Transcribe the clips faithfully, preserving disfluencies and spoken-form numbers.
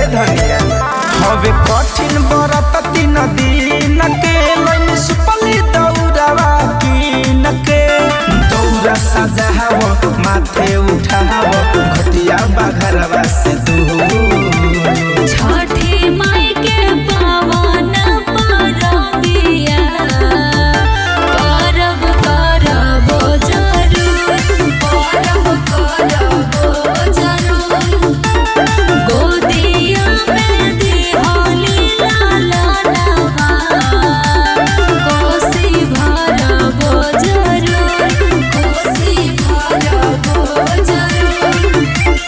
धनिया हवे कठिन बरत तीन दिन के लैन सुपली दौड़ावा कीन के दौरा सजाव माथे उठाव घटिया बाघरवा से दूर छठी माई के पावन परबिया परब करबो जरूर परब करबो जरूर गोदिया में दिहली लालनवा कोसी भरबो जरूर कोसी भरबो जरूर।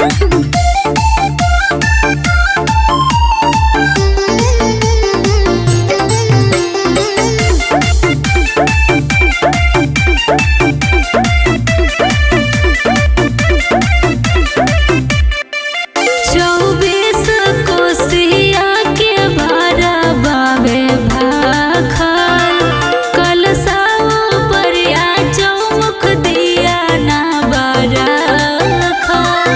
चौबीस कोसिया के भरबावे भाखल कलशवा परिया चौमुख दिया ना बरखल।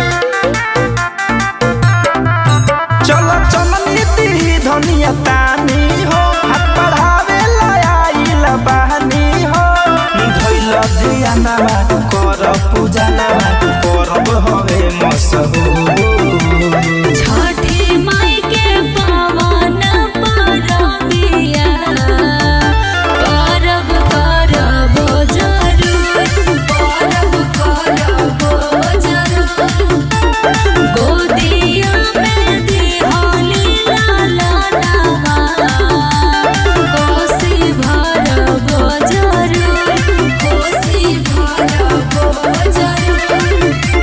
चलो चलनी दी धनिया तानी हो हाथ बढ़ावे लाइल बहनी हो धइल धियानवा कर पूजा नवा परब हवे मसहूर छठी माई के पावन परबिया परब करबो जरूर परब करबो जरूर गोदिया में दिहली लालनवा कोसी भरबो जरूर कोसी भरबो जरूर।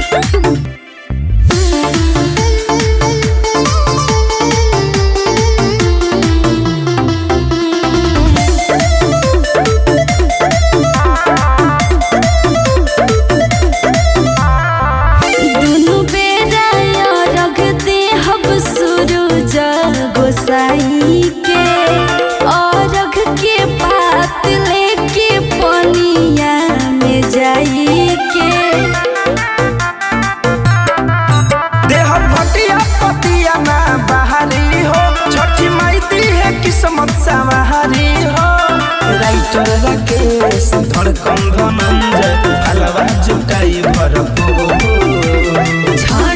दुनु बेरा रख दे हब सूरज गोसाई के और रख के पात लेके पनिया में जाई के देह भटिया पतिया ना बहारी हो छठी माई दी है किस्मत सवारी हो राइटर राकेश धड़कन धनंजय हलवा जुटाई भरपूर छठी